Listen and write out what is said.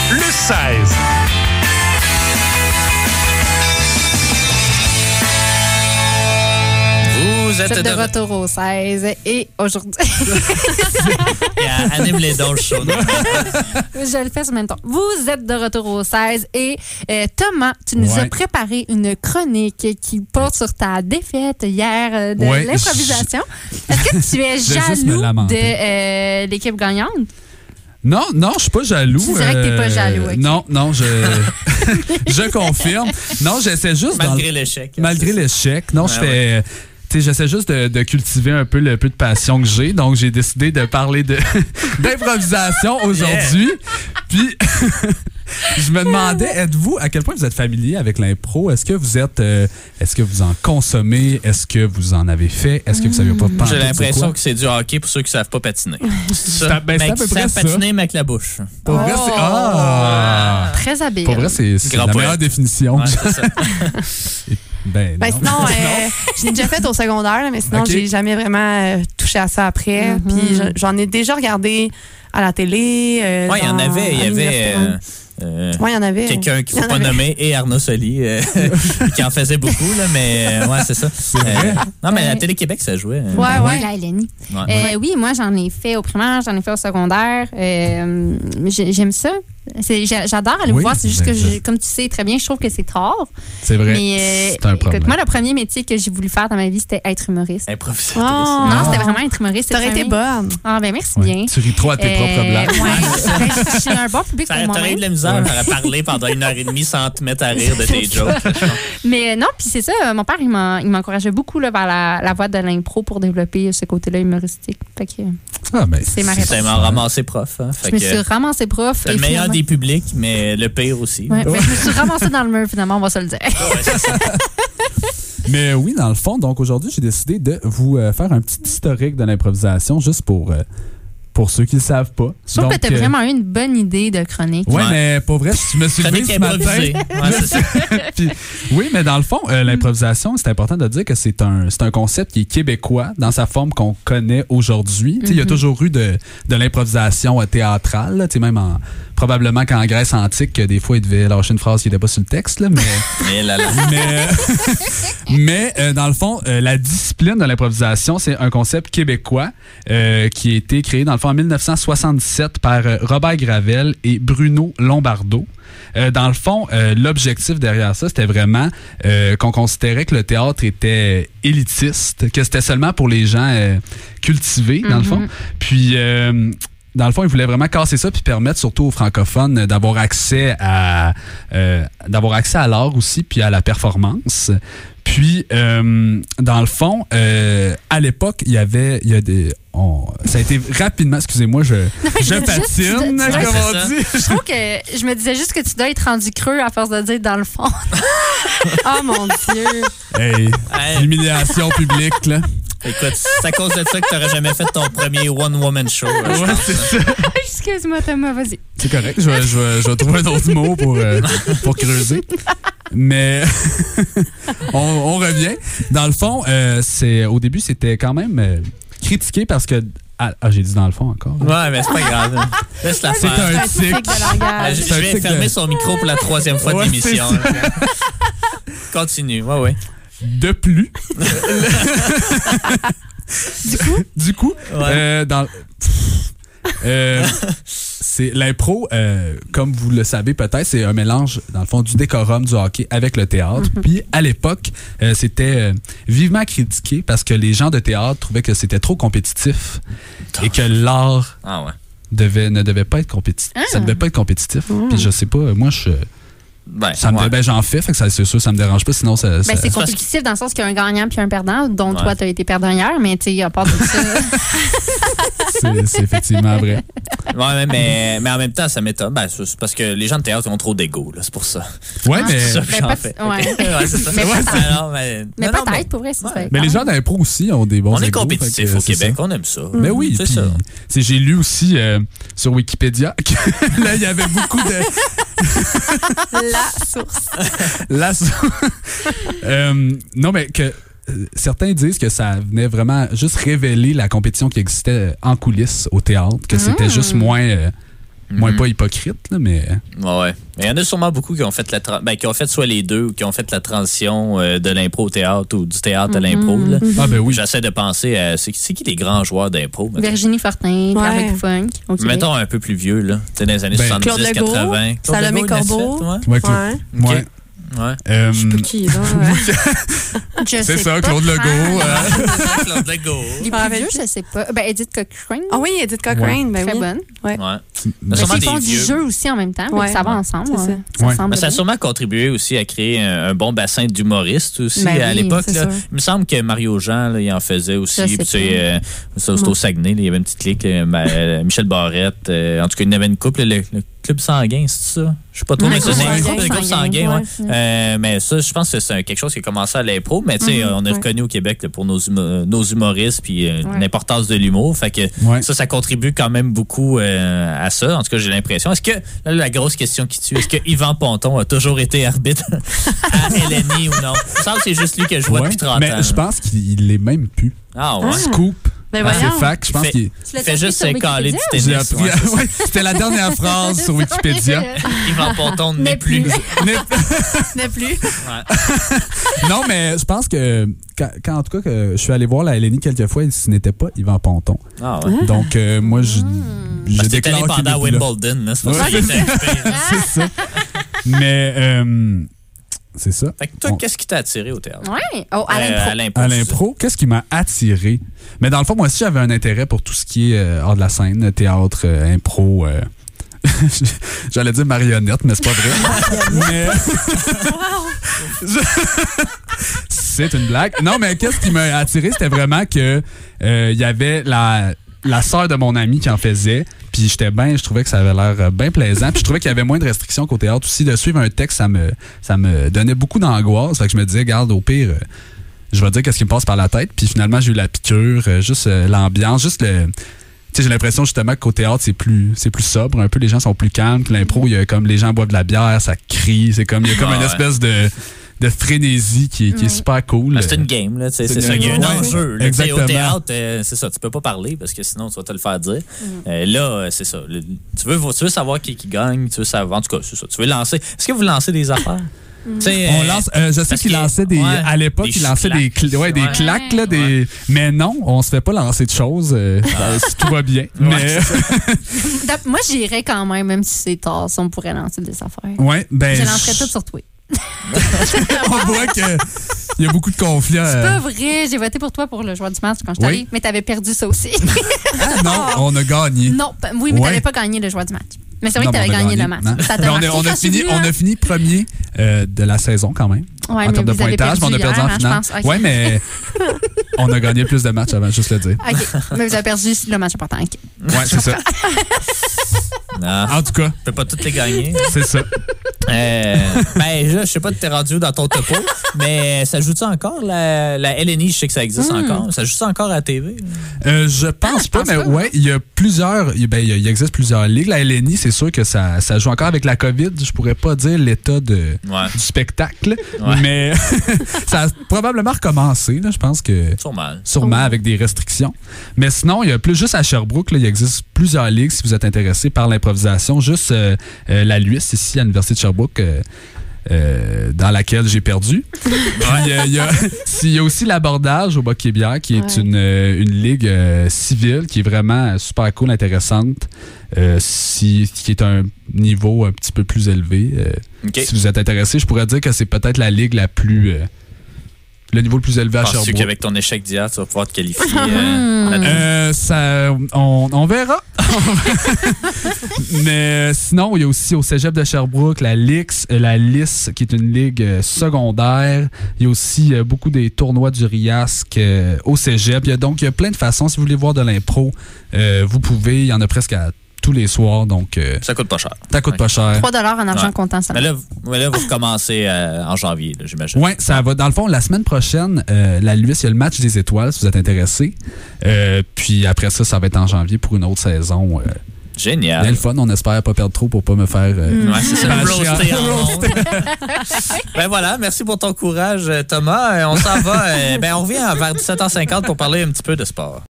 le 16. Vous êtes de retour au 16 et aujourd'hui... Anime les dons, le show. Je le fais sur le même temps. Vous êtes de retour au 16 et Thomas, tu nous as préparé une chronique qui porte sur ta défaite hier de l'improvisation. Est-ce que tu es jaloux de l'équipe gagnante? Non, je suis pas jaloux. Tu dirais que t'es pas jaloux. Okay. Non, je confirme. Non, j'essaie juste... Malgré l'échec. Malgré l'échec. Non, j'essaie juste de cultiver un peu le peu de passion que j'ai. Donc, j'ai décidé de parler d'improvisation aujourd'hui. Puis, je me demandais, à quel point vous êtes familier avec l'impro? Est-ce que vous en consommez? Est-ce que vous en avez fait? Est-ce que vous savez pas J'ai l'impression que c'est du hockey pour ceux qui savent pas patiner. C'est à peu près ça. Patiner, mais avec la bouche. Pour vrai, c'est... Très habile. Pour vrai, c'est la meilleure définition. Ouais, c'est ça. Sinon, j'ai déjà fait au secondaire, mais sinon, j'ai jamais vraiment touché à ça après. Puis j'en ai déjà regardé à la télé. Oui, il y en avait. Il y avait... il y en avait. Quelqu'un qu'il ne faut pas nommer, et Arnaud Soli, qui en faisait beaucoup, là, mais c'est ça. Non, mais à Télé-Québec, ça jouait. La Eleni. Oui, moi, j'en ai fait au primaire, j'en ai fait au secondaire. J'aime ça. J'adore aller voir. C'est juste que, comme tu sais très bien, je trouve que c'est tard. C'est vrai. Mais c'est un problème. Écoute, moi, le premier métier que j'ai voulu faire dans ma vie, c'était être humoriste. Improvisatrice. Non, c'était vraiment être humoriste. T'aurais été bonne. Ah, ben merci bien. Tu ris trop à tes propres blagues. Je suis un bon public pour moi. T'aurais eu de la misère à parler pendant 1h30 sans te mettre à rire de tes jokes. Mais non, puis c'est ça. Mon père, il m'encourageait beaucoup là, vers la voie de l'impro pour développer ce côté-là humoristique. Fait que c'est ma réponse. Tu m'as ramassé prof. Hein, je me suis ramassé prof. T'as le meilleur des publics, mais le pire aussi. Ouais, mais je me suis ramassée dans le mur, finalement, on va se le dire. C'est ça. Mais oui, dans le fond, donc aujourd'hui, j'ai décidé de vous faire un petit historique de l'improvisation, juste pour ceux qui ne le savent pas. Je trouve que tu as vraiment eu une bonne idée de chronique. Oui, mais pour vrai, je me suis levé ce matin. Puis, oui, mais dans le fond, l'improvisation, c'est important de dire que c'est un concept qui est québécois dans sa forme qu'on connaît aujourd'hui. Il y a toujours eu de l'improvisation théâtrale, là, même probablement qu'en Grèce antique, des fois, il devait lâcher une phrase qui n'était pas sur le texte. Là, mais dans le fond, la discipline de l'improvisation, c'est un concept québécois qui a été créé, dans le fond, en 1977 par Robert Gravel et Bruno Lombardo. Dans le fond, l'objectif derrière ça, c'était vraiment qu'on considérait que le théâtre était élitiste, que c'était seulement pour les gens cultivés, dans le fond. Puis... dans le fond, ils voulaient vraiment casser ça puis permettre surtout aux francophones d'avoir accès à l'art aussi puis à la performance. Puis, dans le fond, à l'époque, ça a été rapidement, excusez-moi, je patine, comme on dit. Je trouve que je me disais juste que tu dois être rendu creux à force de dire dans le fond. Oh mon Dieu. Hey, l'humiliation publique, là. Écoute, c'est à cause de ça que tu n'aurais jamais fait ton premier one-woman show. C'est ça. Excuse-moi, Thomas, vas-y. C'est correct, je vais trouver un autre mot pour creuser. Mais on revient. Dans le fond, au début, c'était quand même critiqué parce que... j'ai dit dans le fond encore. Ouais, mais c'est pas grave. Laisse la faire. C'est un tic. Je vais fermer son micro pour la 3e fois de l'émission. Continue, ouais. De plus. Du coup, c'est l'impro, comme vous le savez peut-être, c'est un mélange, dans le fond, du décorum, du hockey avec le théâtre. Puis, à l'époque, c'était vivement critiqué parce que les gens de théâtre trouvaient que c'était trop compétitif et que l'art ne devait pas être compétitif. Ça ne devait pas être compétitif. Puis, je sais pas, moi, j'en fais, fait que c'est sûr, ça me dérange pas, sinon ça... c'est compétitif dans le sens qu'il y a un gagnant puis un perdant, dont toi, t'as été perdant hier, mais tu sais, à part de ça... c'est effectivement vrai. Ouais, mais en même temps, ça m'étonne. C'est parce que les gens de théâtre ont trop d'ego, là, c'est pour ça. Ouais, mais... C'est ça que j'en fais. C'est ça. Mais peut-être, pour vrai, c'est ça. Mais les gens d'impro aussi ont des bons égos. On est compétitifs au Québec, on aime ça. Mais oui, c'est ça. J'ai lu aussi sur Wikipédia que là, il y avait beaucoup de... La source. Non, mais que certains disent que ça venait vraiment juste révéler la compétition qui existait en coulisses au théâtre, que c'était juste moins Moins pas hypocrite, là, mais... Ouais. Mais il y en a sûrement beaucoup qui ont fait qui ont fait soit les deux ou qui ont fait la transition de l'impro au théâtre ou du théâtre à l'impro. Là. Ah ben oui. J'essaie de penser à... C'est qui les grands joueurs d'impro? Virginie Fortin, Pierre Funk. Okay. Mettons un peu plus vieux, là. Dans les années 70, Claude Legault, 80. Salomé Corbeau. Ouais. Je sais pas qui, là. C'est ça, Claude Legault. Claude Legault. Les plus vieux, je sais pas. Edith Cochrane. Ah oui, Edith Cochrane. Très bonne. Ouais. Mais ils font du jeu aussi en même temps. Ça va ensemble. Ça a sûrement contribué aussi à créer un bon bassin d'humoristes aussi à l'époque. Il me semble que Mario Jean, là, il en faisait aussi. C'est au Saguenay. Il y avait une petite clique. Michel Barrette. En tout cas, il y en avait une couple. Le Club sanguin, c'est ça? Je sais pas trop, mais c'est le Club sanguin. Mais ça, je pense que c'est quelque chose qui a commencé à l'impro. Mais tu sais, on est reconnu au Québec là, pour nos humoristes puis l'importance de l'humour. Fait que ça contribue quand même beaucoup à ça. En tout cas, j'ai l'impression. Est-ce que, là, la grosse question qui tue, est-ce que Yvan Ponton a toujours été arbitre à LNI ou non? Je pense que c'est juste lui que je vois depuis 30 ans. Mais je pense qu'il l'est même plus. Ah ouais? Scoop. C'est fact, je pense qu'il fait juste caler du tennis. C'était la dernière phrase sur Wikipédia. Yvan Ponton n'est plus. N'est plus. Non, mais je pense que quand en tout cas que je suis allé voir la LNI quelques fois, ce n'était pas Yvan Ponton. Ah ouais. Donc moi je déclare allé pendant Wimbledon, là, c'est pas ça. C'est ça. Mais c'est ça. Fait que toi, qu'est-ce qui t'a attiré au théâtre? Oui, à l'impro. À l'impro, qu'est-ce qui m'a attiré? Mais dans le fond, moi aussi, j'avais un intérêt pour tout ce qui est hors de la scène, théâtre, impro. J'allais dire marionnette, mais c'est pas vrai. C'est une blague. Non, mais qu'est-ce qui m'a attiré? C'était vraiment que il y avait la sœur de mon ami qui en faisait. Puis je trouvais que ça avait l'air bien plaisant. Puis je trouvais qu'il y avait moins de restrictions qu'au théâtre aussi. De suivre un texte, ça me donnait beaucoup d'angoisse. Fait que je me disais, regarde, au pire, je vais dire qu'est-ce qui me passe par la tête. Puis finalement, j'ai eu la piqûre, juste l'ambiance, juste le... Tu sais, j'ai l'impression justement qu'au théâtre, c'est plus sobre. Un peu, les gens sont plus calmes. Puis l'impro, il y a comme les gens boivent de la bière, ça crie. Il y a comme une espèce de frénésie qui est super cool. C'est une game, là. C'est ça, il y a un enjeu. Exactement. Au théâtre, c'est ça, tu peux pas parler parce que sinon, tu vas te le faire dire. Là, c'est ça. Tu veux savoir qui gagne, tu veux savoir. En tout cas, c'est ça. Tu veux lancer. Est-ce que vous lancez des affaires? On lance, je sais qu'il lançait à l'époque, il lançait des claques, là, mais non, on se fait pas lancer de choses, si tout va bien. Mais moi, j'irais quand même si c'est tard, si on pourrait lancer des affaires. Ouais, je lancerais tout sur toi. On voit qu'il y a beaucoup de conflits. C'est pas vrai, j'ai voté pour toi pour le joueur du match quand je suis allée, mais t'avais perdu ça aussi. Non, on a gagné. Non, oui, mais t'avais pas gagné le joueur du match. Mais c'est vrai que t'avais gagné le match. On a fini premier de la saison quand même. Ouais, en termes de pointage, mais on a perdu en finale. Okay. Ouais, mais on a gagné plus de matchs avant, juste le dire. OK. Mais vous avez perdu le match important. Okay. Ouais, c'est ça. En tout cas. Tu peux pas toutes les gagner. C'est ça. Je sais pas si t'es rendu dans ton topo, mais ça joue-tu encore la LNI? Je sais que ça existe encore. Ça joue-tu encore à la TV? Je pense pas, mais ouais, il y a plusieurs. Il existe plusieurs ligues. La LNI, c'est sûr que ça joue encore avec la COVID. Je pourrais pas dire l'état du spectacle, mais ça a probablement recommencé. Là, je pense que sûrement avec des restrictions. Mais sinon, il y a plus juste à Sherbrooke. Là, il existe plusieurs ligues si vous êtes intéressé par l'improvisation. Juste la LUIS ici à l'Université de Sherbrooke. Dans laquelle j'ai perdu. Il y a aussi l'abordage au Bas-Québec qui est une ligue civile qui est vraiment super cool, intéressante, qui est un niveau un petit peu plus élevé. Si vous êtes intéressé, je pourrais dire que c'est peut-être la ligue la plus... le niveau le plus élevé à Sherbrooke. Penses-tu qu'avec ton échec d'hier, tu vas pouvoir te qualifier? On verra. Mais sinon, il y a aussi au Cégep de Sherbrooke la LIS, qui est une ligue secondaire. Il y a aussi beaucoup des tournois du RIASC au Cégep. Il y a plein de façons. Si vous voulez voir de l'impro, vous pouvez. Il y en a presque à tous les soirs. Donc, ça coûte pas cher. Ça coûte pas cher. 3 $ en argent comptant, ça. Mais là, vous recommencez en janvier, là, j'imagine. Oui, ça va. Dans le fond, la semaine prochaine, la LUIS, il y a le match des étoiles, si vous êtes intéressé. Puis après ça va être en janvier pour une autre saison. Génial. Bien le fun, on espère pas perdre trop pour pas me faire... c'est ça, Ben voilà, merci pour ton courage, Thomas. On s'en va. On revient vers 17h50 pour parler un petit peu de sport.